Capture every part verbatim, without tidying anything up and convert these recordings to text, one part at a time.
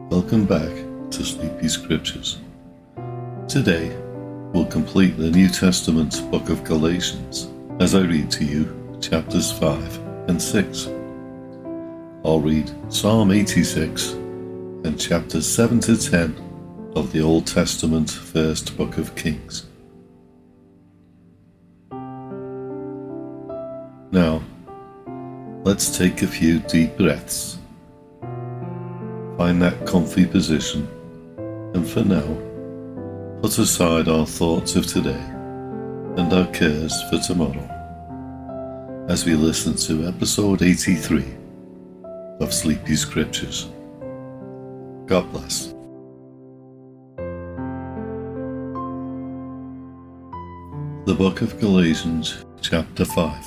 Welcome back to Sleepy Scriptures. Today, we'll complete the New Testament book of Galatians as I read to you chapters five and six. I'll read Psalm eighty-six and chapters seven to ten of the Old Testament first book of Kings. Now, let's take a few deep breaths. Find that comfy position, and for now, put aside our thoughts of today and our cares for tomorrow as we listen to episode eighty-three of Sleepy Scriptures. God bless. The Book of Galatians, chapter five.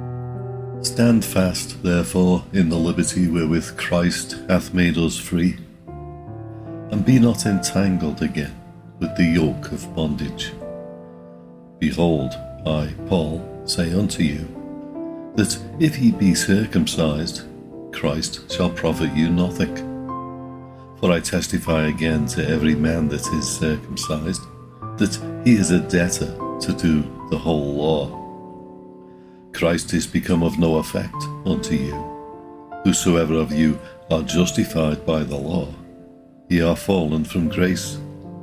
Stand fast, therefore, in the liberty wherewith Christ hath made us free, and be not entangled again with the yoke of bondage. Behold, I, Paul, say unto you, that if ye be circumcised, Christ shall profit you nothing. For I testify again to every man that is circumcised, that he is a debtor to do the whole law. Christ is become of no effect unto you. Whosoever of you are justified by the law, ye are fallen from grace.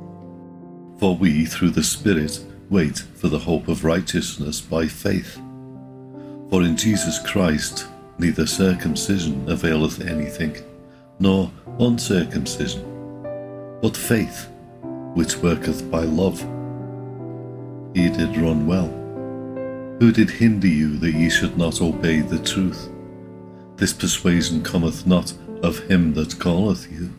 For we through the Spirit wait for the hope of righteousness by faith. For in Jesus Christ neither circumcision availeth anything, nor uncircumcision, but faith which worketh by love. Ye did run well. Who did hinder you that ye should not obey the truth? This persuasion cometh not of him that calleth you.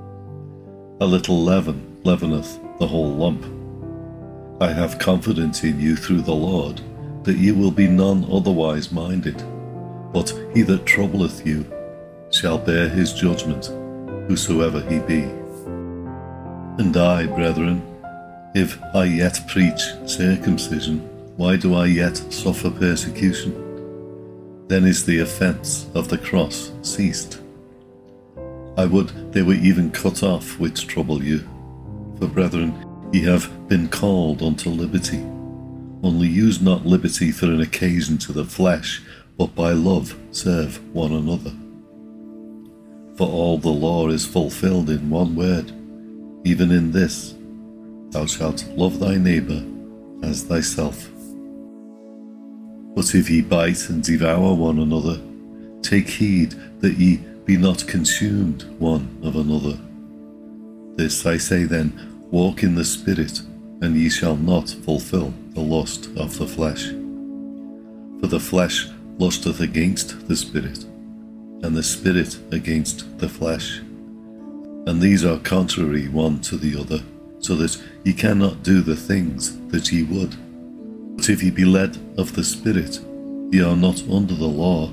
A little leaven leaveneth the whole lump. I have confidence in you through the Lord, that ye will be none otherwise minded, but he that troubleth you shall bear his judgment, whosoever he be. And I, brethren, if I yet preach circumcision, why do I yet suffer persecution? Then is the offence of the cross ceased. I would they were even cut off which trouble you. For brethren, ye have been called unto liberty. Only use not liberty for an occasion to the flesh, but by love serve one another. For all the law is fulfilled in one word, even in this, thou shalt love thy neighbour as thyself. But if ye bite and devour one another, take heed that ye be not consumed one of another. This I say then, walk in the Spirit, and ye shall not fulfill the lust of the flesh. For the flesh lusteth against the Spirit, and the Spirit against the flesh. And these are contrary one to the other, so that ye cannot do the things that ye would. But if ye be led of the Spirit, ye are not under the law.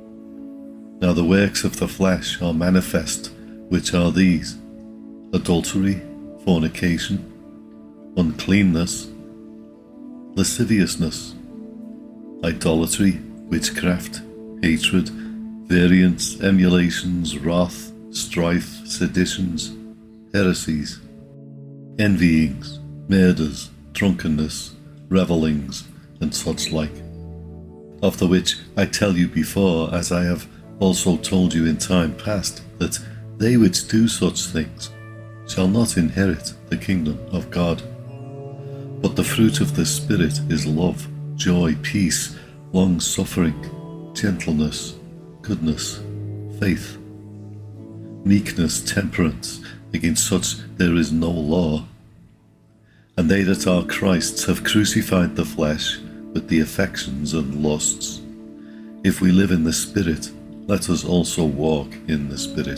Now the works of the flesh are manifest, which are these: adultery, fornication, uncleanness, lasciviousness, idolatry, witchcraft, hatred, variance, emulations, wrath, strife, seditions, heresies, envyings, murders, drunkenness, revellings, and such like, of the which I tell you before, as I have also told you in time past, that they which do such things shall not inherit the kingdom of God. But the fruit of the Spirit is love, joy, peace, long-suffering, gentleness, goodness, faith, meekness, temperance. Against such there is no law. And they that are Christ's have crucified the flesh with the affections and lusts. If we live in the Spirit, let us also walk in the Spirit.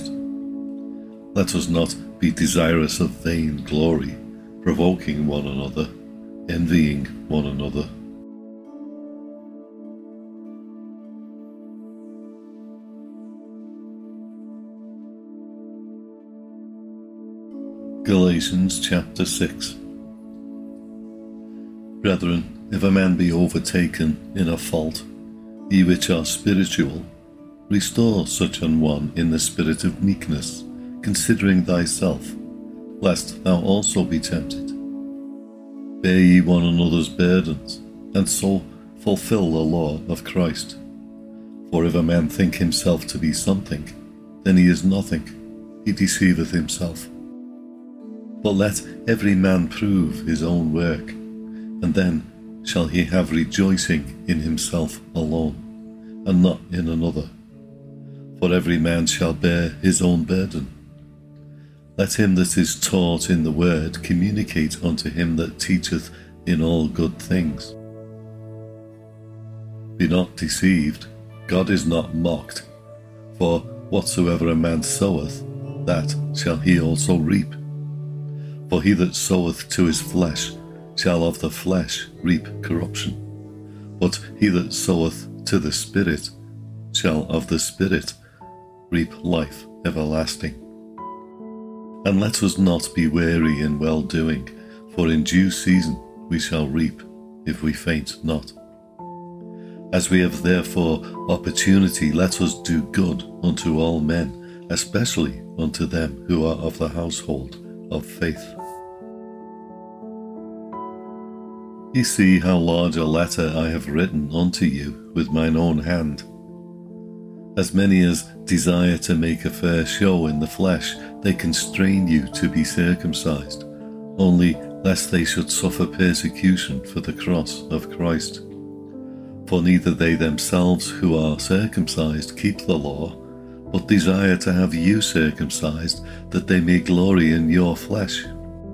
Let us not be desirous of vain glory, provoking one another, envying one another. Galatians chapter six. Brethren, if a man be overtaken in a fault, ye which are spiritual, restore such an one in the spirit of meekness, considering thyself, lest thou also be tempted. Bear ye one another's burdens, and so fulfill the law of Christ. For if a man think himself to be something, then he is nothing, he deceiveth himself. But let every man prove his own work, and then shall he have rejoicing in himself alone, and not in another. For every man shall bear his own burden. Let him that is taught in the word communicate unto him that teacheth in all good things. Be not deceived, God is not mocked. For whatsoever a man soweth, that shall he also reap. For he that soweth to his flesh shall of the flesh reap corruption. But he that soweth to the Spirit shall of the Spirit reap life everlasting. And let us not be weary in well-doing, for in due season we shall reap, if we faint not. As we have therefore opportunity, let us do good unto all men, especially unto them who are of the household of faith. Ye see how large a letter I have written unto you with mine own hand. As many as desire to make a fair show in the flesh, they constrain you to be circumcised, only lest they should suffer persecution for the cross of Christ. For neither they themselves who are circumcised keep the law, but desire to have you circumcised, that they may glory in your flesh.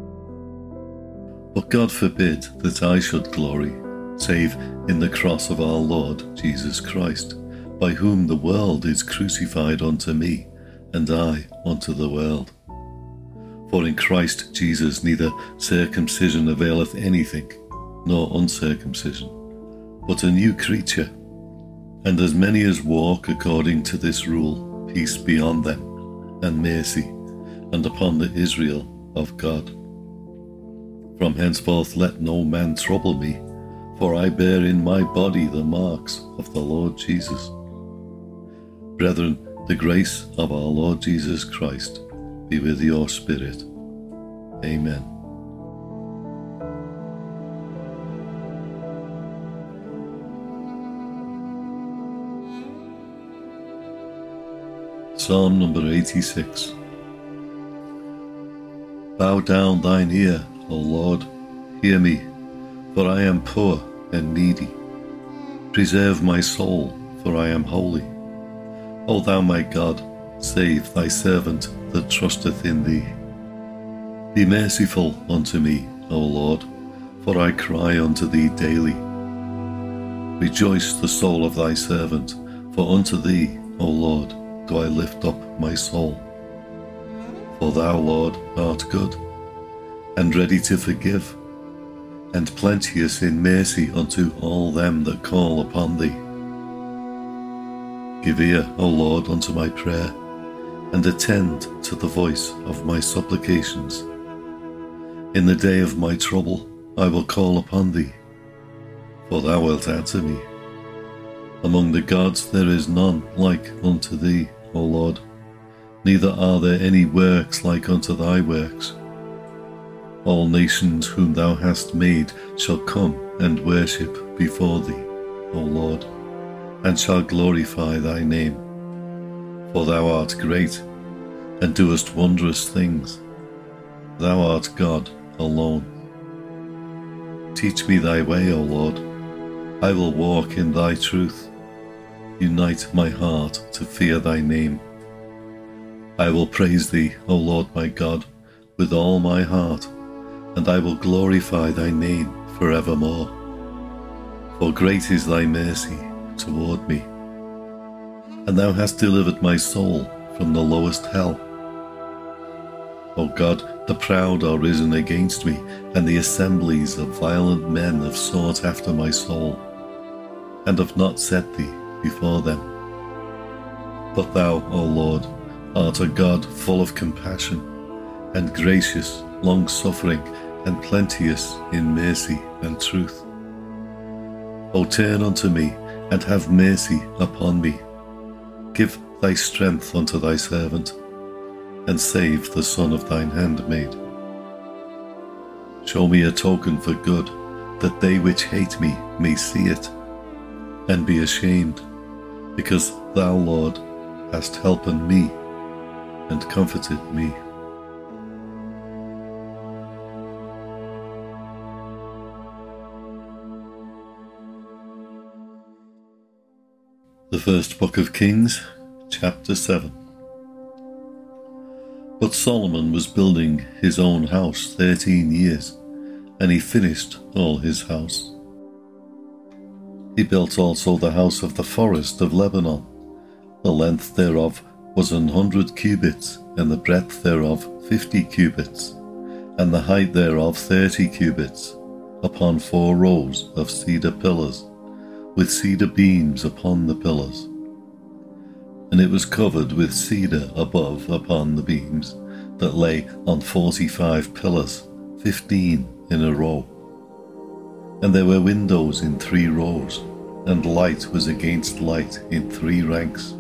But God forbid that I should glory, save in the cross of our Lord Jesus Christ, by whom the world is crucified unto me, and I unto the world. For in Christ Jesus neither circumcision availeth anything, nor uncircumcision, but a new creature. And as many as walk according to this rule, peace be on them, and mercy, and upon the Israel of God. From henceforth let no man trouble me, for I bear in my body the marks of the Lord Jesus. Brethren, the grace of our Lord Jesus Christ be with your spirit. Amen. Psalm number eighty-six. Bow down thine ear, O Lord, hear me, for I am poor and needy. Preserve my soul, for I am holy. O thou my God, save thy servant that trusteth in thee. Be merciful unto me, O Lord, for I cry unto thee daily. Rejoice the soul of thy servant, for unto thee, O Lord, do I lift up my soul. For thou, Lord, art good, and ready to forgive, and plenteous in mercy unto all them that call upon thee. Give ear, O Lord, unto my prayer, and attend to the voice of my supplications. In the day of my trouble I will call upon thee, for thou wilt answer me. Among the gods there is none like unto thee, O Lord, neither are there any works like unto thy works. All nations whom thou hast made shall come and worship before thee, O Lord, and shall glorify thy name. For thou art great, and doest wondrous things. Thou art God alone. Teach me thy way, O Lord. I will walk in thy truth. Unite my heart to fear thy name. I will praise thee, O Lord my God, with all my heart, and I will glorify thy name forevermore. For great is thy mercy toward me, and thou hast delivered my soul from the lowest hell. O God, the proud are risen against me, and the assemblies of violent men have sought after my soul, and have not set thee before them. But thou, O Lord, art a God full of compassion, and gracious, long-suffering, and plenteous in mercy and truth. O turn unto me, and have mercy upon me. Give thy strength unto thy servant, and save the son of thine handmaid. Show me a token for good, that they which hate me may see it, and be ashamed, because thou, Lord, hast helped me, and comforted me. The First Book of Kings, chapter seven. But Solomon was building his own house thirteen years, and he finished all his house. He built also the house of the forest of Lebanon. The length thereof was an hundred cubits, and the breadth thereof fifty cubits, and the height thereof thirty cubits, upon four rows of cedar pillars, with cedar beams upon the pillars. And it was covered with cedar above upon the beams, that lay on forty-five pillars, fifteen in a row. And there were windows in three rows, and light was against light in three ranks.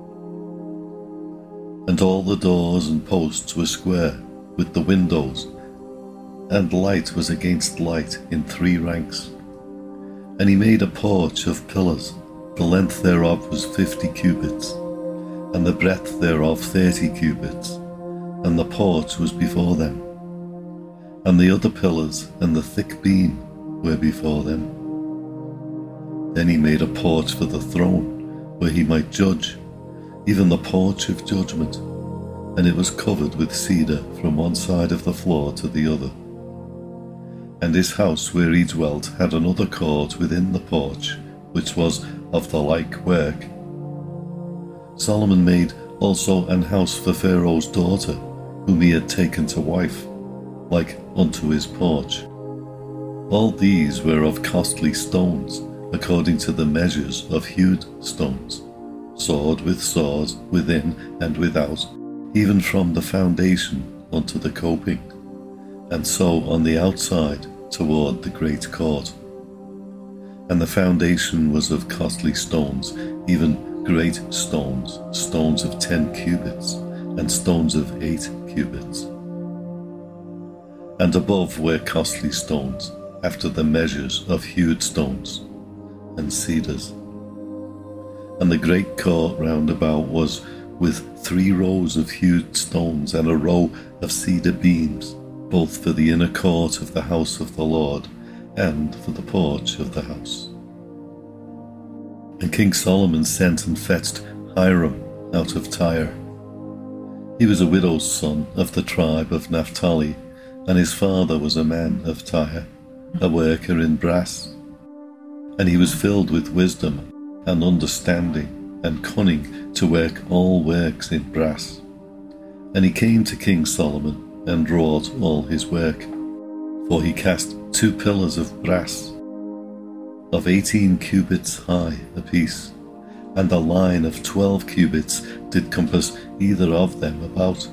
And all the doors and posts were square, with the windows, and light was against light in three ranks. And he made a porch of pillars, the length thereof was fifty cubits, and the breadth thereof thirty cubits, and the porch was before them. And the other pillars and the thick beam were before them. Then he made a porch for the throne, where he might judge, even the porch of judgment, and it was covered with cedar from one side of the floor to the other. And his house where he dwelt had another court within the porch, which was of the like work. Solomon made also an house for Pharaoh's daughter, whom he had taken to wife, like unto his porch. All these were of costly stones, according to the measures of hewed stones, sword with sword within and without, even from the foundation unto the coping, and so on the outside toward the great court. And the foundation was of costly stones, even great stones, stones of ten cubits, and stones of eight cubits. And above were costly stones, after the measures of hewed stones, and cedars. And the great court round about was with three rows of hewed stones, and a row of cedar beams, both for the inner court of the house of the Lord, and for the porch of the house. And King Solomon sent and fetched Hiram out of Tyre. He was a widow's son of the tribe of Naphtali, and his father was a man of Tyre, a worker in brass. And he was filled with wisdom and understanding and cunning to work all works in brass. And he came to King Solomon and wrought all his work. For he cast two pillars of brass, of eighteen cubits high apiece, and a line of twelve cubits did compass either of them about.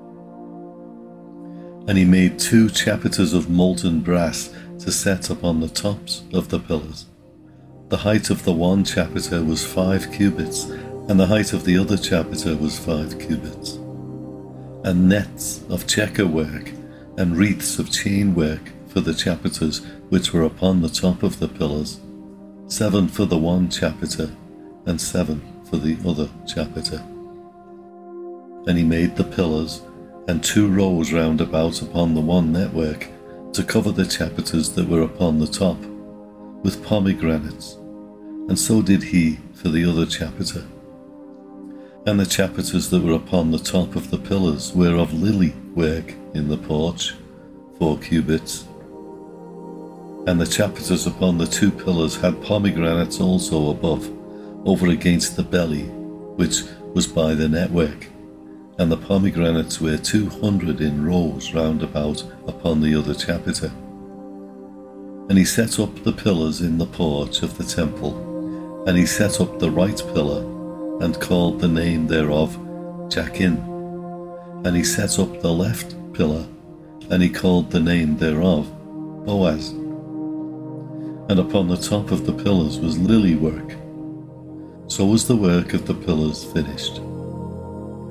And he made two chapiters of molten brass to set upon the tops of the pillars. The height of the one chapiter was five cubits, and the height of the other chapiter was five cubits. And nets of checker work, and wreaths of chain work for the chapiters which were upon the top of the pillars, seven for the one chapiter, and seven for the other chapiter. And he made the pillars, and two rows round about upon the one network, to cover the chapiters that were upon the top, with pomegranates, and so did he for the other chapiter. And the chapiters that were upon the top of the pillars were of lily work in the porch, four cubits. And the chapiters upon the two pillars had pomegranates also above, over against the belly, which was by the network. And the pomegranates were two hundred in rows round about upon the other chapiter. And he set up the pillars in the porch of the temple, and he set up the right pillar, and called the name thereof Jachin. And he set up the left pillar, and he called the name thereof Boaz. And upon the top of the pillars was lily work. So was the work of the pillars finished.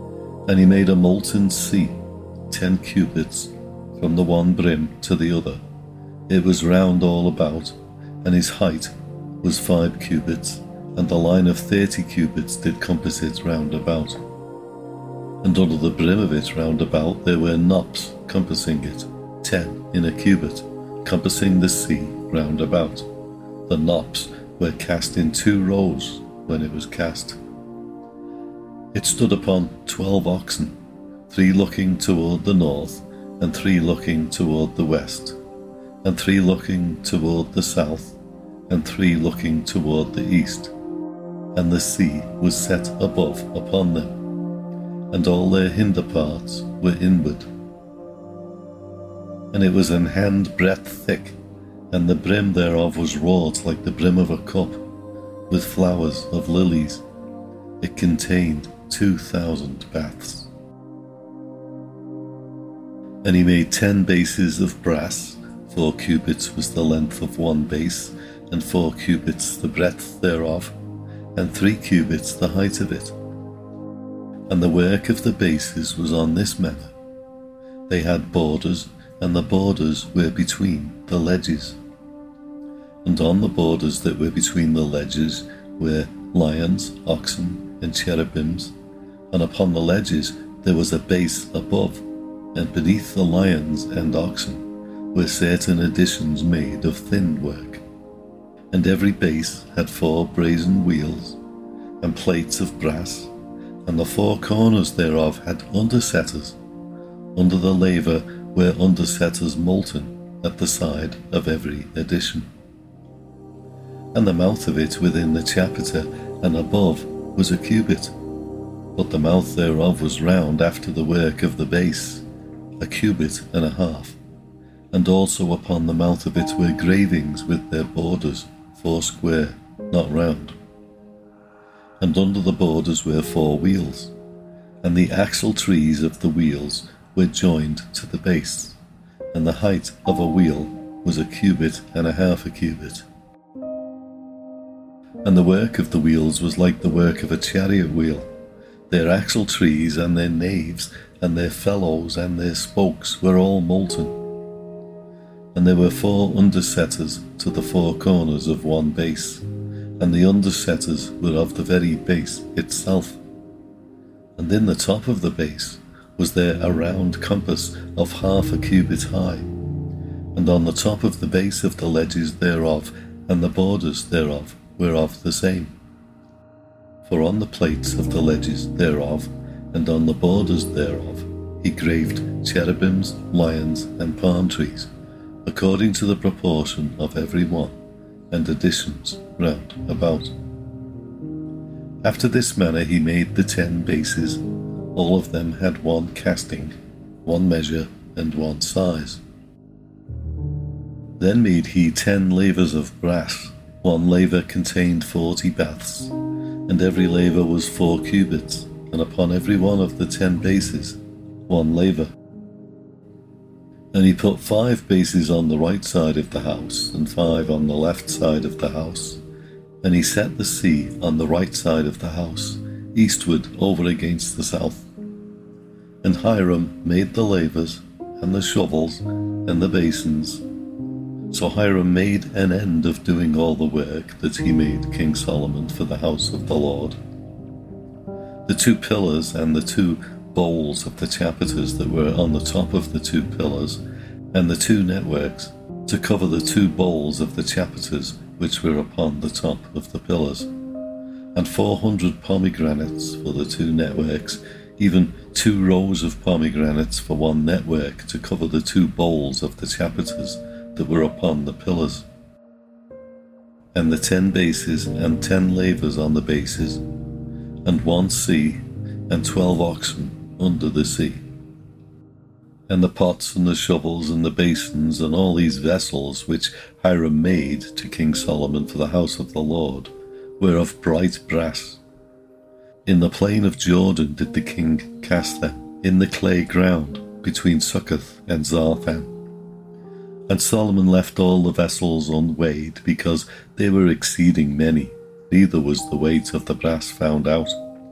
And he made a molten sea, ten cubits, from the one brim to the other. It was round all about, and his height was five cubits, and the line of thirty cubits did compass it round about. And under the brim of it round about there were knops compassing it, ten in a cubit, compassing the sea round about. The knops were cast in two rows when it was cast. It stood upon twelve oxen, three looking toward the north, and three looking toward the west, and three looking toward the south, and three looking toward the east. And the sea was set above upon them, and all their hinder parts were inward. And it was an hand breadth thick, and the brim thereof was wrought like the brim of a cup, with flowers of lilies. It contained two thousand baths. And he made ten bases of brass, four cubits was the length of one base, and four cubits the breadth thereof, and three cubits the height of it. And the work of the bases was on this manner. They had borders, and the borders were between the ledges. And on the borders that were between the ledges were lions, oxen, and cherubims, and upon the ledges there was a base above, and beneath the lions and oxen were certain additions made of thin work. And every base had four brazen wheels, and plates of brass, and the four corners thereof had undersetters. Under the laver were undersetters molten at the side of every addition. And the mouth of it within the chapiter and above was a cubit, but the mouth thereof was round after the work of the base, a cubit and a half. And also upon the mouth of it were gravings with their borders, four square, not round. And under the borders were four wheels, and the axle trees of the wheels were joined to the base, and the height of a wheel was a cubit and a half a cubit. And the work of the wheels was like the work of a chariot wheel. Their axle trees and their naves and their felloes and their spokes were all molten. And there were four undersetters to the four corners of one base, and the undersetters were of the very base itself. And in the top of the base was there a round compass of half a cubit high, and on the top of the base of the ledges thereof and the borders thereof were of the same. For on the plates of the ledges thereof and on the borders thereof he graved cherubims, lions, and palm trees, according to the proportion of every one, and additions round about. After this manner he made the ten bases. All of them had one casting, one measure, and one size. Then made he ten lavers of brass. One laver contained forty baths, and every laver was four cubits, and upon every one of the ten bases one laver. And he put five bases on the right side of the house, and five on the left side of the house. And he set the sea on the right side of the house, eastward over against the south. And Hiram made the lavers, and the shovels, and the basins. So Hiram made an end of doing all the work that he made King Solomon for the house of the Lord. The two pillars and the two bowls of the chapiters that were on the top of the two pillars, and the two networks to cover the two bowls of the chapiters which were upon the top of the pillars, and four hundred pomegranates for the two networks, even two rows of pomegranates for one network to cover the two bowls of the chapiters that were upon the pillars, and the ten bases and ten lavers on the bases, and one sea, and twelve oxen under the sea. And the pots and the shovels and the basins and all these vessels which Hiram made to King Solomon for the house of the Lord were of bright brass. In the plain of Jordan did the king cast them, in the clay ground between Succoth and Zarthan. And Solomon left all the vessels unweighed, because they were exceeding many, neither was the weight of the brass found out.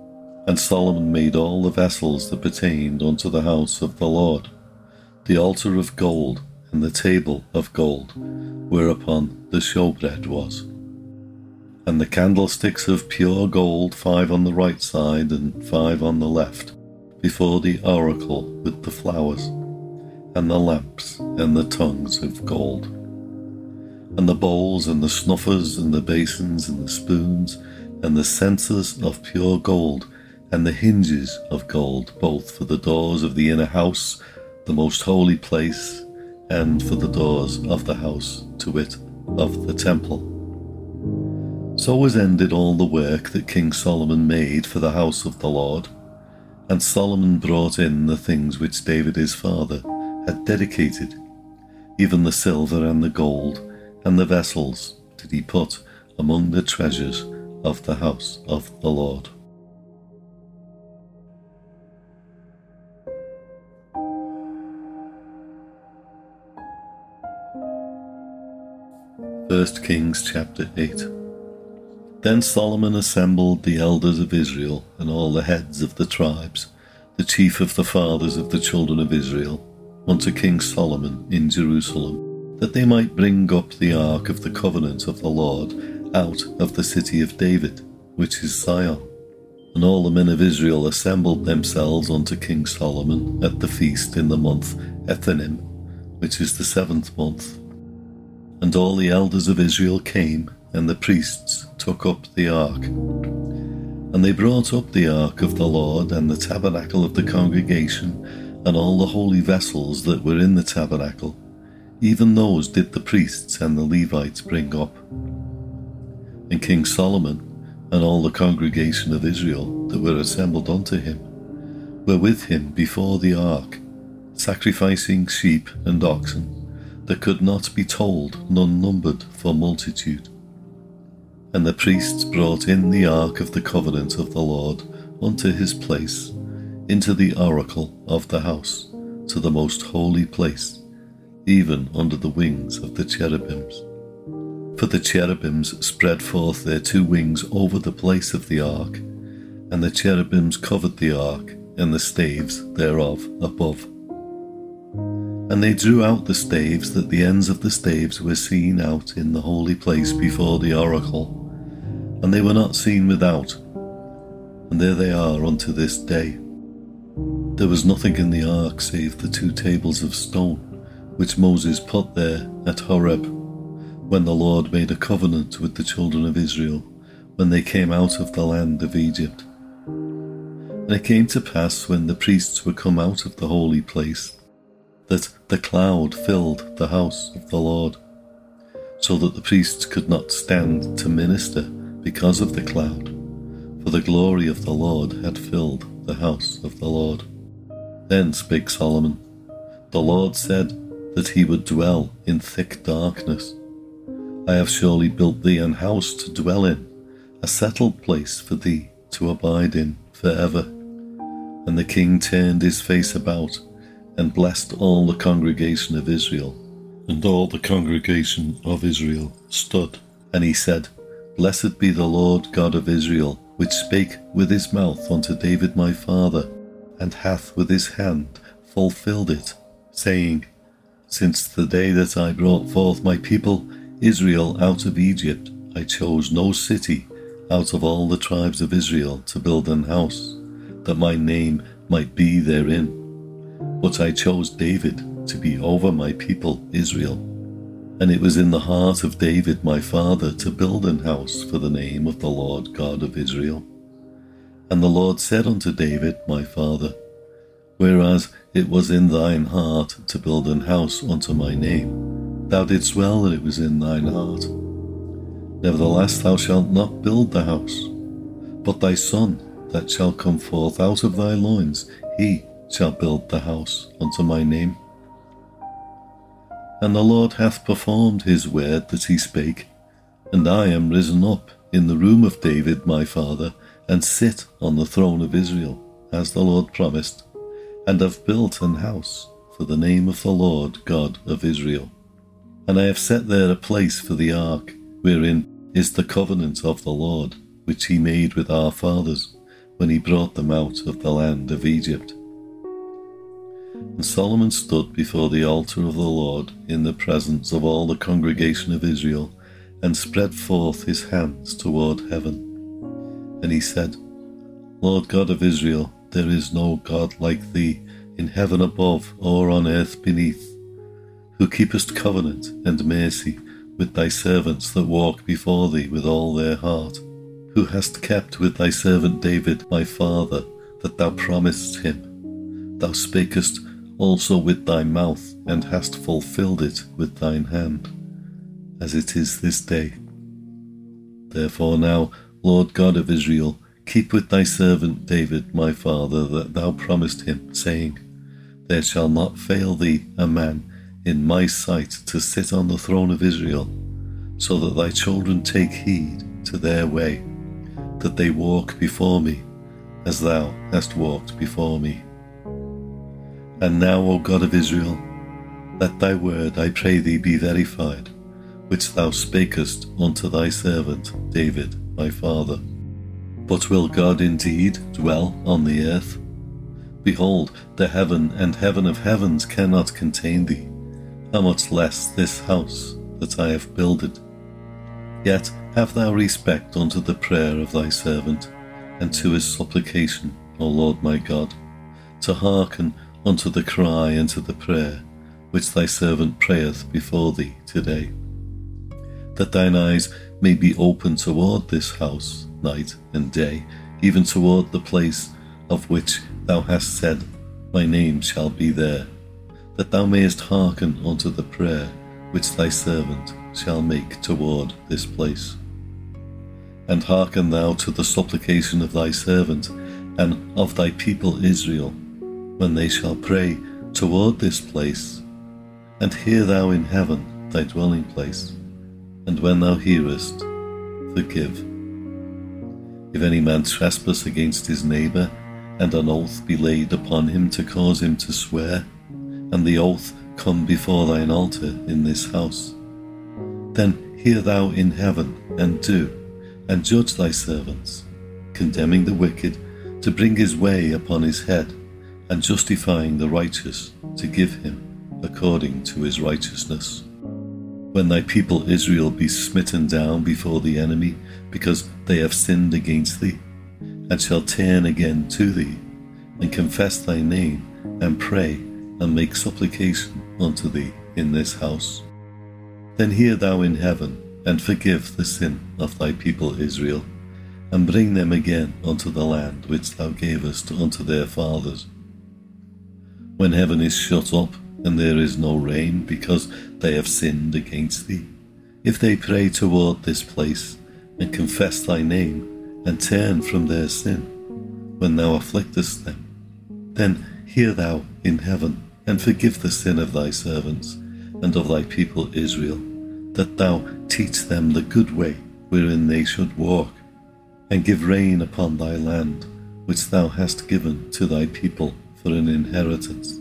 And Solomon made all the vessels that pertained unto the house of the Lord, the altar of gold, and the table of gold, whereupon the showbread was. And the candlesticks of pure gold, five on the right side and five on the left, before the oracle with the flowers, and the lamps and the tongues of gold. And the bowls and the snuffers and the basins and the spoons and the censers of pure gold, and the hinges of gold, both for the doors of the inner house, the most holy place, and for the doors of the house, to wit, of the temple. So was ended all the work that King Solomon made for the house of the Lord. And Solomon brought in the things which David his father had dedicated, even the silver and the gold, and the vessels did he put among the treasures of the house of the Lord. First Kings chapter eight. Then Solomon assembled the elders of Israel and all the heads of the tribes, the chief of the fathers of the children of Israel, unto King Solomon in Jerusalem, that they might bring up the ark of the covenant of the Lord out of the city of David, which is Zion. And all the men of Israel assembled themselves unto King Solomon at the feast in the month Ethanim, which is the seventh month. And all the elders of Israel came, and the priests took up the ark. And they brought up the ark of the Lord, and the tabernacle of the congregation, and all the holy vessels that were in the tabernacle. Even those did the priests and the Levites bring up. And King Solomon, and all the congregation of Israel that were assembled unto him, were with him before the ark, sacrificing sheep and oxen, that could not be told, none numbered for multitude. And the priests brought in the ark of the covenant of the Lord unto his place, into the oracle of the house, to the most holy place, even under the wings of the cherubims. For the cherubims spread forth their two wings over the place of the ark, and the cherubims covered the ark, and the staves thereof above. And they drew out the staves, that the ends of the staves were seen out in the holy place before the oracle, and they were not seen without, and there they are unto this day. There was nothing in the ark save the two tables of stone, which Moses put there at Horeb, when the Lord made a covenant with the children of Israel, when they came out of the land of Egypt. And it came to pass, when the priests were come out of the holy place, that the cloud filled the house of the Lord, so that the priests could not stand to minister because of the cloud, for the glory of the Lord had filled the house of the Lord. Then spake Solomon, The Lord said that he would dwell in thick darkness. I have surely built thee an house to dwell in, a settled place for thee to abide in for ever. And the king turned his face about, and blessed all the congregation of Israel. And all the congregation of Israel stood. And he said, Blessed be the Lord God of Israel, which spake with his mouth unto David my father, and hath with his hand fulfilled it, saying, Since the day that I brought forth my people Israel out of Egypt, I chose no city out of all the tribes of Israel to build an house, that my name might be therein. But I chose David to be over my people Israel. And it was in the heart of David my father to build an house for the name of the Lord God of Israel. And the Lord said unto David my father, Whereas it was in thine heart to build an house unto my name, thou didst well that it was in thine heart. Nevertheless thou shalt not build the house, but thy son that shall come forth out of thy loins, he shall build the house unto my name. And the Lord hath performed his word that he spake, and I am risen up in the room of David my father, and sit on the throne of Israel, as the Lord promised, and have built an house for the name of the Lord God of Israel. And I have set there a place for the ark, wherein is the covenant of the Lord, which he made with our fathers, when he brought them out of the land of Egypt. And Solomon stood before the altar of the Lord in the presence of all the congregation of Israel, and spread forth his hands toward heaven. And he said, Lord God of Israel, there is no God like thee in heaven above or on earth beneath, who keepest covenant and mercy with thy servants that walk before thee with all their heart, who hast kept with thy servant David my father that thou promisedst him. Thou spakest also with thy mouth, and hast fulfilled it with thine hand, as it is this day. Therefore now, Lord God of Israel, keep with thy servant David my father that thou promised him, saying, There shall not fail thee a man in my sight to sit on the throne of Israel, so that thy children take heed to their way, that they walk before me, as thou hast walked before me. And now, O God of Israel, let thy word, I pray thee, be verified, which thou spakest unto thy servant David my father. But will God indeed dwell on the earth? Behold, the heaven and heaven of heavens cannot contain thee, how much less this house that I have builded. Yet have thou respect unto the prayer of thy servant, and to his supplication, O Lord my God, to hearken unto the cry and to the prayer which thy servant prayeth before thee today, that thine eyes may be open toward this house night and day, even toward the place of which thou hast said, My name shall be there, that thou mayest hearken unto the prayer which thy servant shall make toward this place. And hearken thou to the supplication of thy servant and of thy people Israel, when they shall pray toward this place, and hear thou in heaven thy dwelling place, and when thou hearest, forgive. If any man trespass against his neighbour, and an oath be laid upon him to cause him to swear, and the oath come before thine altar in this house, then hear thou in heaven, and do, and judge thy servants, condemning the wicked to bring his way upon his head, and justifying the righteous to give him according to his righteousness. When thy people Israel be smitten down before the enemy, because they have sinned against thee, and shall turn again to thee, and confess thy name, and pray, and make supplication unto thee in this house, then hear thou in heaven, and forgive the sin of thy people Israel, and bring them again unto the land which thou gavest unto their fathers. When heaven is shut up, and there is no rain, because they have sinned against thee, if they pray toward this place, and confess thy name, and turn from their sin, when thou afflictest them, then hear thou in heaven, and forgive the sin of thy servants, and of thy people Israel, that thou teach them the good way wherein they should walk, and give rain upon thy land, which thou hast given to thy people for an inheritance.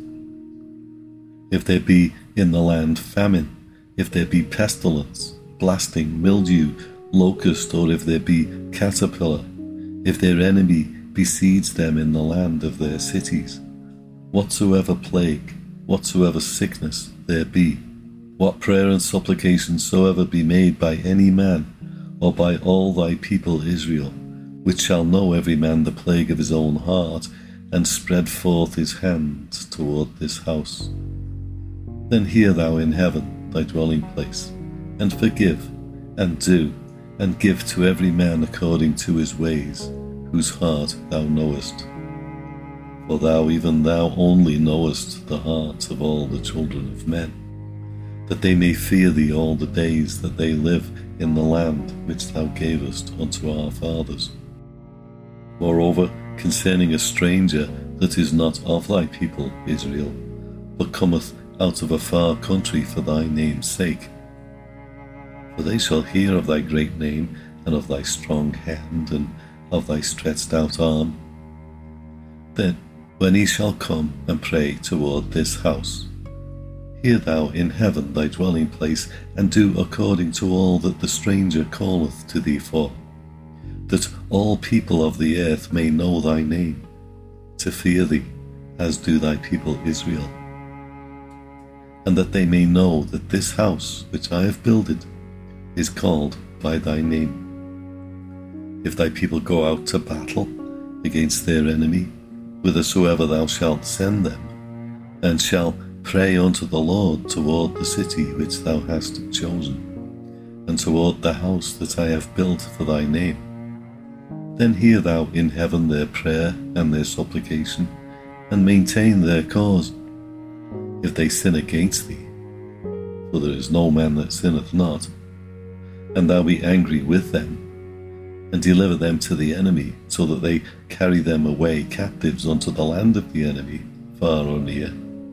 If there be in the land famine, if there be pestilence, blasting, mildew, locust, or if there be caterpillar, if their enemy besiege them in the land of their cities, whatsoever plague, whatsoever sickness there be, what prayer and supplication soever be made by any man, or by all thy people Israel, which shall know every man the plague of his own heart, and spread forth his hands toward this house, then hear thou in heaven thy dwelling place, and forgive, and do, and give to every man according to his ways, whose heart thou knowest. For thou, even thou only, knowest the hearts of all the children of men, that they may fear thee all the days that they live in the land which thou gavest unto our fathers. Moreover, concerning a stranger that is not of thy people Israel, but cometh out of a far country for thy name's sake, for they shall hear of thy great name, and of thy strong hand, and of thy stretched out arm, then when he shall come and pray toward this house, hear thou in heaven thy dwelling place, and do according to all that the stranger calleth to thee for, that all people of the earth may know thy name, to fear thee, as do thy people Israel, and that they may know that this house which I have builded is called by thy name. If thy people go out to battle against their enemy, whithersoever thou shalt send them, and shall pray unto the Lord toward the city which thou hast chosen, and toward the house that I have built for thy name, then hear thou in heaven their prayer and their supplication, and maintain their cause. If they sin against thee, for there is no man that sinneth not, and thou be angry with them, and deliver them to the enemy, so that they carry them away captives unto the land of the enemy, far or near.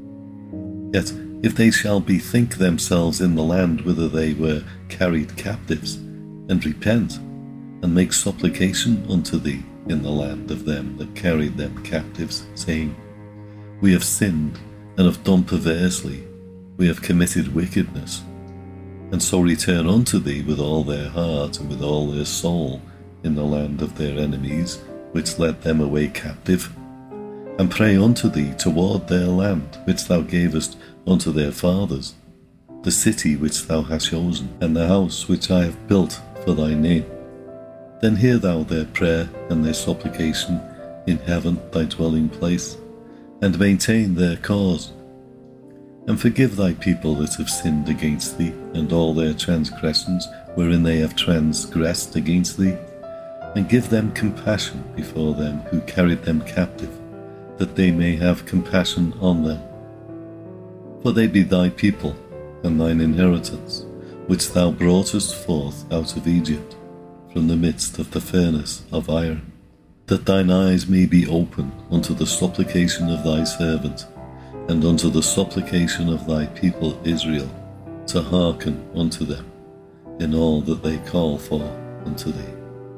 Yet if they shall bethink themselves in the land whither they were carried captives, and repent, and make supplication unto thee in the land of them that carried them captives, saying, We have sinned, and have done perversely, we have committed wickedness, and so return unto thee with all their heart and with all their soul in the land of their enemies, which led them away captive, and pray unto thee toward their land, which thou gavest unto their fathers, the city which thou hast chosen, and the house which I have built for thy name. Then hear thou their prayer and their supplication in heaven thy dwelling place, and maintain their cause. And forgive thy people that have sinned against thee, and all their transgressions wherein they have transgressed against thee, and give them compassion before them who carried them captive, that they may have compassion on them. For they be thy people, and thine inheritance, which thou broughtest forth out of Egypt, from the midst of the furnace of iron, that thine eyes may be open unto the supplication of thy servant, and unto the supplication of thy people Israel, to hearken unto them in all that they call for unto thee.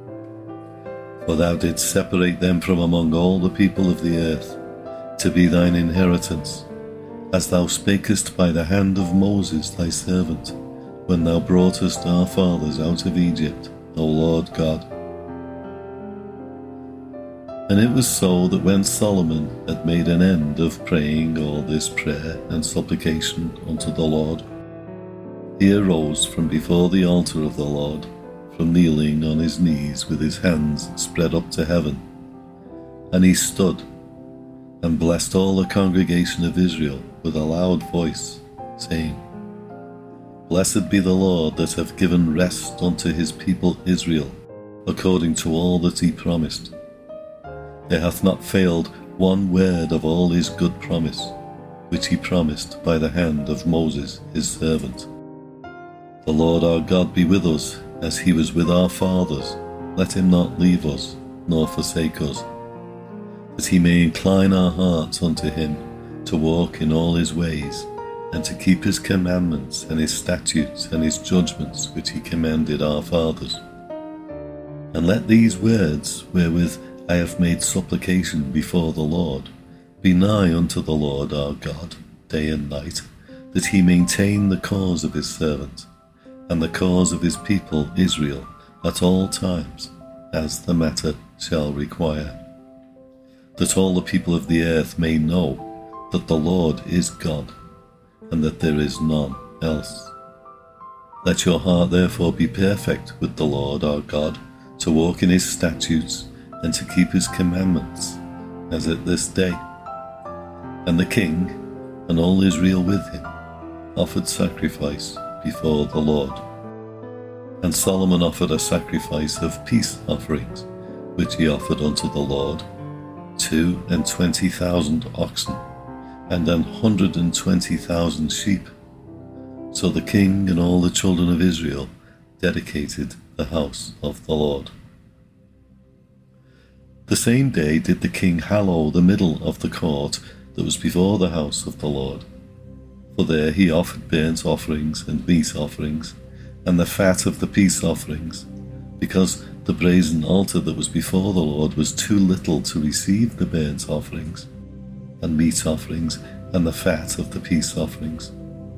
For thou didst separate them from among all the people of the earth, to be thine inheritance, as thou spakest by the hand of Moses thy servant, when thou broughtest our fathers out of Egypt, O Lord God. And it was so that when Solomon had made an end of praying all this prayer and supplication unto the Lord, he arose from before the altar of the Lord, from kneeling on his knees with his hands spread up to heaven, and he stood and blessed all the congregation of Israel with a loud voice, saying, Blessed be the Lord that hath given rest unto his people Israel, according to all that he promised. There hath not failed one word of all his good promise, which he promised by the hand of Moses his servant. The Lord our God be with us, as he was with our fathers. Let him not leave us, nor forsake us, that he may incline our hearts unto him, to walk in all his ways, and to keep his commandments and his statutes and his judgments which he commanded our fathers. And let these words, wherewith I have made supplication before the Lord, be nigh unto the Lord our God, day and night, that he maintain the cause of his servant, and the cause of his people Israel, at all times, as the matter shall require. That all the people of the earth may know that the Lord is God, and that there is none else. Let your heart therefore be perfect with the Lord our God, to walk in his statutes, and to keep his commandments, as at this day. And the king, and all Israel with him, offered sacrifice before the Lord. And Solomon offered a sacrifice of peace offerings, which he offered unto the Lord, two and twenty thousand oxen, and an hundred and twenty thousand sheep. So the king and all the children of Israel dedicated the house of the Lord. The same day did the king hallow the middle of the court that was before the house of the Lord. For there he offered burnt offerings and meat offerings, and the fat of the peace offerings, because the brazen altar that was before the Lord was too little to receive the burnt offerings, and meat offerings, and the fat of the peace offerings.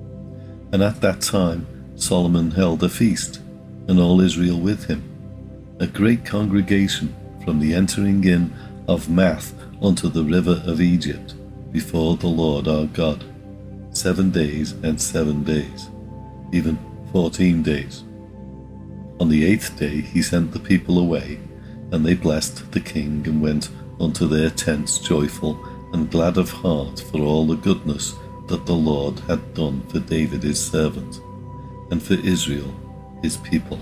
And at that time Solomon held a feast, and all Israel with him, a great congregation from the entering in of Math unto the river of Egypt, before the Lord our God, seven days and seven days, even fourteen days. On the eighth day he sent the people away, and they blessed the king and went unto their tents joyful and glad of heart for all the goodness that the Lord had done for David his servant, and for Israel his people.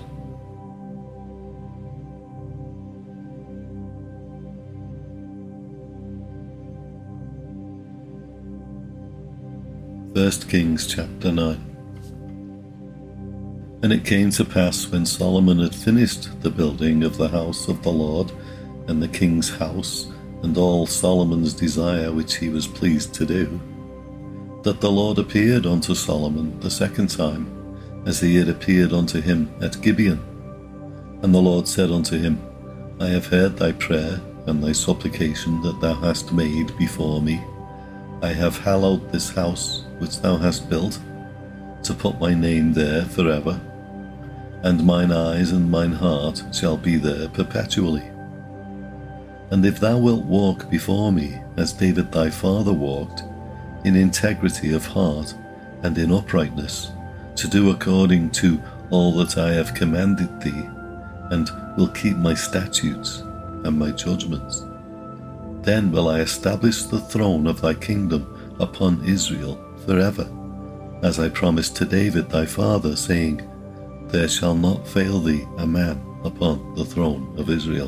First Kings chapter nine. And it came to pass, when Solomon had finished the building of the house of the Lord, and the king's house, and all Solomon's desire which he was pleased to do, that the Lord appeared unto Solomon the second time, as he had appeared unto him at Gibeon. And the Lord said unto him, I have heard thy prayer and thy supplication that thou hast made before me. I have hallowed this house which thou hast built, to put my name there for ever, and mine eyes and mine heart shall be there perpetually. And if thou wilt walk before me, as David thy father walked, in integrity of heart and in uprightness, to do according to all that I have commanded thee, and will keep my statutes and my judgments, then will I establish the throne of thy kingdom upon Israel forever, as I promised to David thy father, saying, There shall not fail thee a man upon the throne of Israel.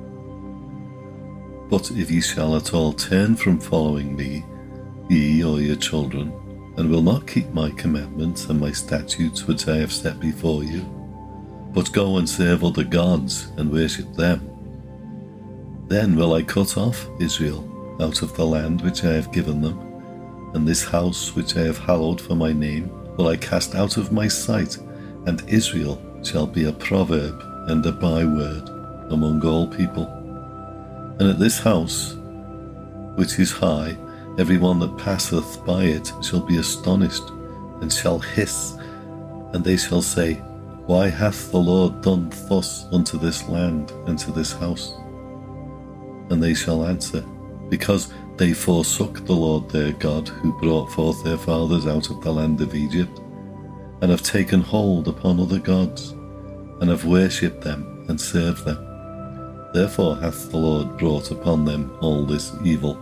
But if ye shall at all turn from following me, ye or your children, and will not keep my commandments and my statutes which I have set before you, but go and serve other gods and worship them, then will I cut off Israel out of the land which I have given them, and this house which I have hallowed for my name will I cast out of my sight, and Israel shall be a proverb and a byword among all people. And at this house, which is high, every one that passeth by it shall be astonished, and shall hiss, and they shall say, Why hath the Lord done thus unto this land and to this house? And they shall answer, Because they forsook the Lord their God, who brought forth their fathers out of the land of Egypt, and have taken hold upon other gods, and have worshipped them and served them. Therefore hath the Lord brought upon them all this evil.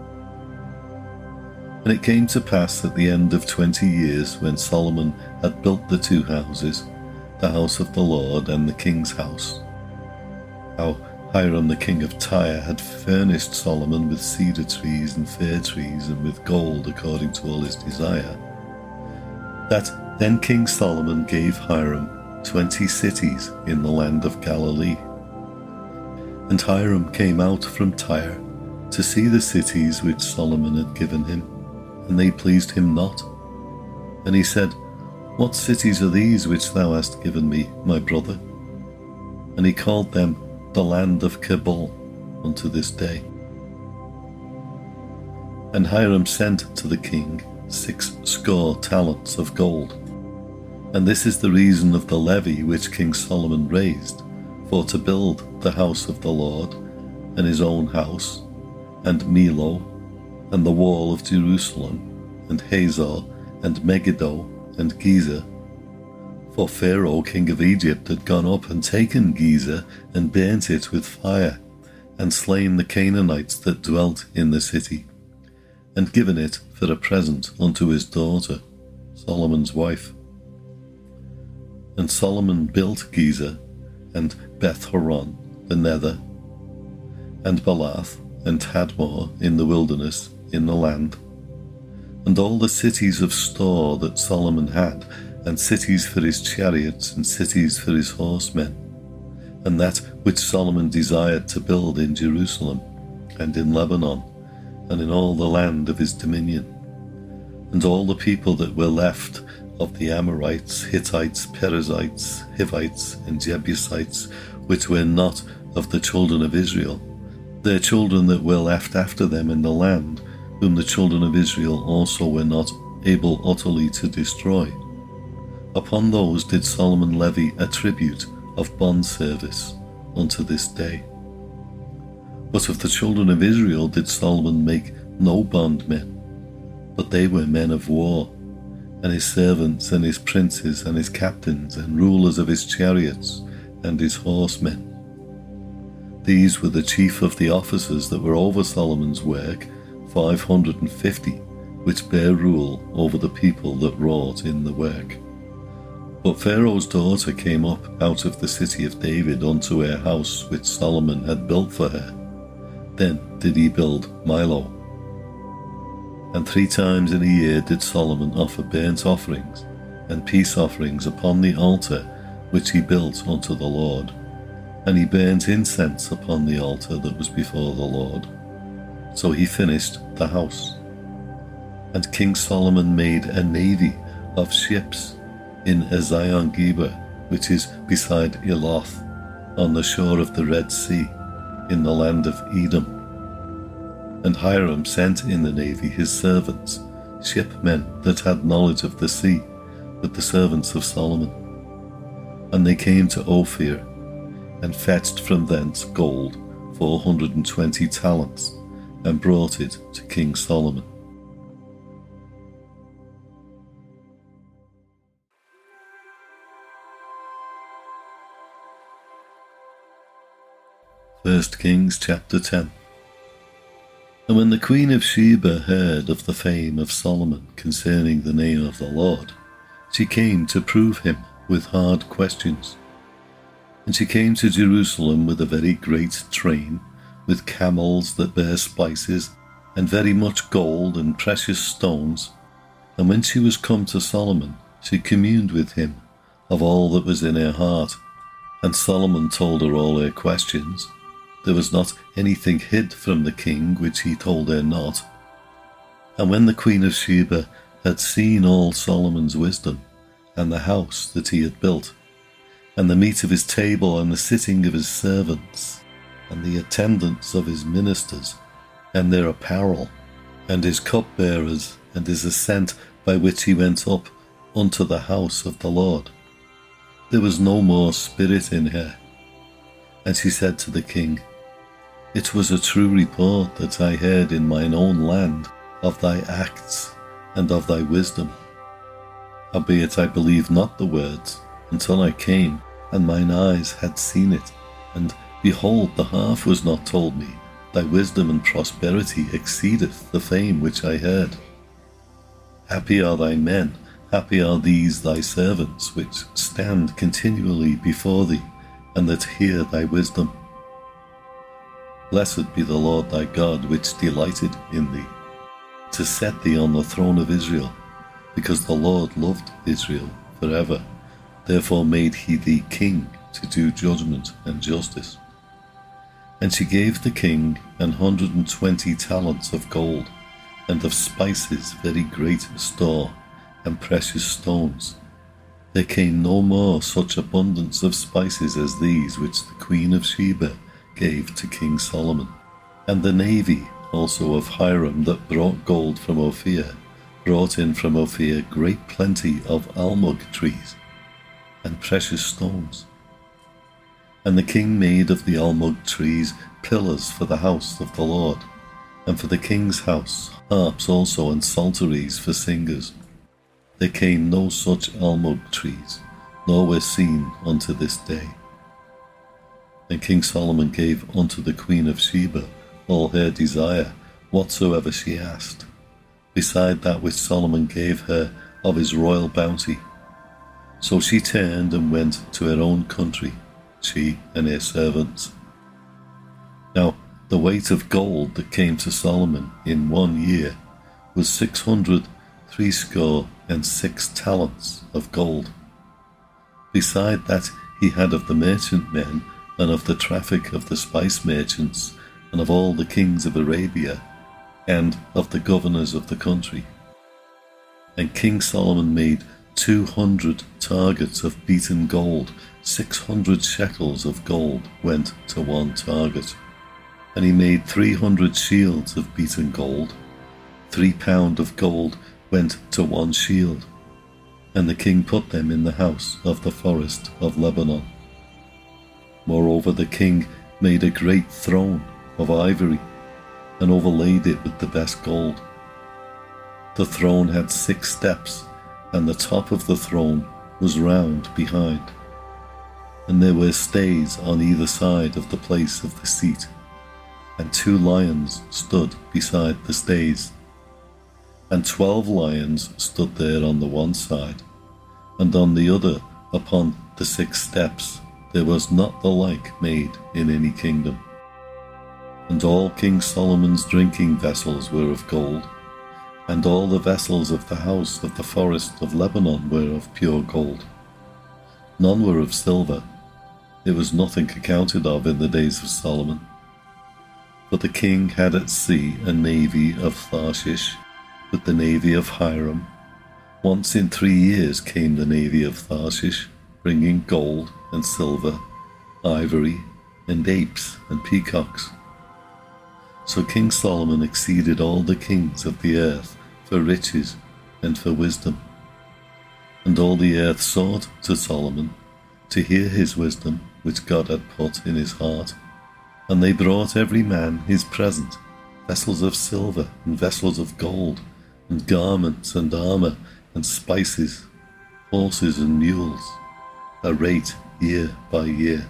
And it came to pass at the end of twenty years, when Solomon had built the two houses, the house of the Lord and the king's house, how Hiram the king of Tyre had furnished Solomon with cedar trees and fir trees, and with gold according to all his desire, that then King Solomon gave Hiram twenty cities in the land of Galilee. And Hiram came out from Tyre to see the cities which Solomon had given him, and they pleased him not. And he said, What cities are these which thou hast given me, my brother? And he called them the land of Cabul unto this day. And Hiram sent to the king six score talents of gold. And this is the reason of the levy which King Solomon raised, for to build the house of the Lord, and his own house, and Millo, and the wall of Jerusalem, and Hazor, and Megiddo, and Gezer. For Pharaoh king of Egypt had gone up and taken Gezer, and burnt it with fire, and slain the Canaanites that dwelt in the city, and given it for a present unto his daughter, Solomon's wife. And Solomon built Gezer, and Beth-horon, the nether, and Balath, and Tadmor in the wilderness, in the land, and all the cities of store that Solomon had, and cities for his chariots, and cities for his horsemen, and that which Solomon desired to build in Jerusalem, and in Lebanon, and in all the land of his dominion. And all the people that were left of the Amorites, Hittites, Perizzites, Hivites, and Jebusites, which were not of the children of Israel, their children that were left after them in the land, whom the children of Israel also were not able utterly to destroy. Upon those did Solomon levy a tribute of bond service, unto this day. But of the children of Israel did Solomon make no bondmen, but they were men of war, and his servants and his princes and his captains and rulers of his chariots and his horsemen. These were the chief of the officers that were over Solomon's work, five hundred and fifty, which bare rule over the people that wrought in the work. But Pharaoh's daughter came up out of the city of David unto her house which Solomon had built for her. Then did he build Millo. And three times in a year did Solomon offer burnt offerings and peace offerings upon the altar which he built unto the Lord. And he burnt incense upon the altar that was before the Lord. So he finished the house. And King Solomon made a navy of ships in Ezion-Geber, which is beside Eloth, on the shore of the Red Sea, in the land of Edom. And Hiram sent in the navy his servants, shipmen that had knowledge of the sea, with the servants of Solomon. And they came to Ophir, and fetched from thence gold four hundred and twenty talents, and brought it to King Solomon. First Kings chapter ten. And when the queen of Sheba heard of the fame of Solomon concerning the name of the Lord, she came to prove him with hard questions. And she came to Jerusalem with a very great train, with camels that bear spices, and very much gold and precious stones. And when she was come to Solomon, she communed with him of all that was in her heart. And Solomon told her all her questions. There was not anything hid from the king which he told her not. And when the queen of Sheba had seen all Solomon's wisdom, and the house that he had built, and the meat of his table, and the sitting of his servants, and the attendance of his ministers, and their apparel, and his cupbearers, and his ascent by which he went up unto the house of the Lord, there was no more spirit in her. And she said to the king, It was a true report that I heard in mine own land of thy acts and of thy wisdom. Howbeit I believed not the words, until I came, and mine eyes had seen it. And behold, the half was not told me. Thy wisdom and prosperity exceedeth the fame which I heard. Happy are thy men, happy are these thy servants, which stand continually before thee, and that hear thy wisdom. Blessed be the Lord thy God, which delighted in thee, to set thee on the throne of Israel, because the Lord loved Israel forever. Therefore made he thee king to do judgment and justice. And she gave the king an hundred and twenty talents of gold, and of spices very great store, and precious stones. There came no more such abundance of spices as these which the queen of Sheba gave to King Solomon. And the navy also of Hiram that brought gold from Ophir brought in from Ophir great plenty of almug trees and precious stones. And the king made of the almug trees pillars for the house of the Lord, and for the king's house harps also and psalteries for singers. There came no such almug trees, nor were seen unto this day. And King Solomon gave unto the queen of Sheba all her desire, whatsoever she asked, beside that which Solomon gave her of his royal bounty. So she turned and went to her own country, she and her servants. Now the weight of gold that came to Solomon in one year was six hundred threescore and six talents of gold. Beside that he had of the merchantmen, and of the traffic of the spice merchants, and of all the kings of Arabia, and of the governors of the country. And King Solomon made two hundred targets of beaten gold, six hundred shekels of gold went to one target. And he made three hundred shields of beaten gold, three pound of gold went to one shield. And the king put them in the house of the forest of Lebanon. Moreover, the king made a great throne of ivory and overlaid it with the best gold. The throne had six steps, and the top of the throne was round behind, and there were stays on either side of the place of the seat, and two lions stood beside the stays. And twelve lions stood there on the one side, and on the other upon the six steps. There was not the like made in any kingdom. And all King Solomon's drinking vessels were of gold, and all the vessels of the house of the forest of Lebanon were of pure gold. None were of silver. There was nothing accounted of in the days of Solomon. But the king had at sea a navy of Tharshish, with the navy of Hiram. Once in three years came the navy of Tharshish, bringing gold and silver, ivory, and apes and peacocks. So King Solomon exceeded all the kings of the earth for riches and for wisdom. And all the earth sought to Solomon to hear his wisdom, which God had put in his heart. And they brought every man his present, vessels of silver and vessels of gold, and garments and armour and spices, horses and mules, a rate year by year.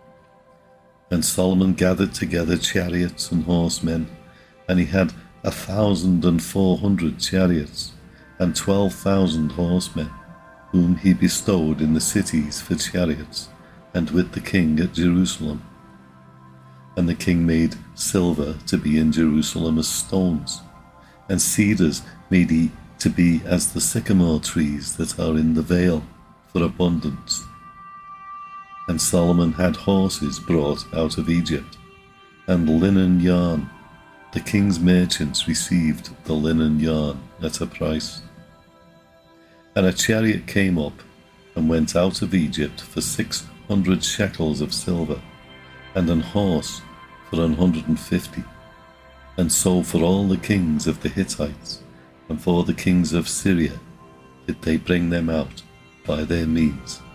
And Solomon gathered together chariots and horsemen, and he had a thousand and four hundred chariots, and twelve thousand horsemen, whom he bestowed in the cities for chariots, and with the king at Jerusalem. And the king made silver to be in Jerusalem as stones, and cedars made he to be as the sycamore trees that are in the vale, for abundance. And Solomon had horses brought out of Egypt, and linen yarn. The king's merchants received the linen yarn at a price. And a chariot came up and went out of Egypt for six hundred shekels of silver, and an horse for an hundred and fifty. And so for all the kings of the Hittites, and for the kings of Syria, did they bring them out by their means.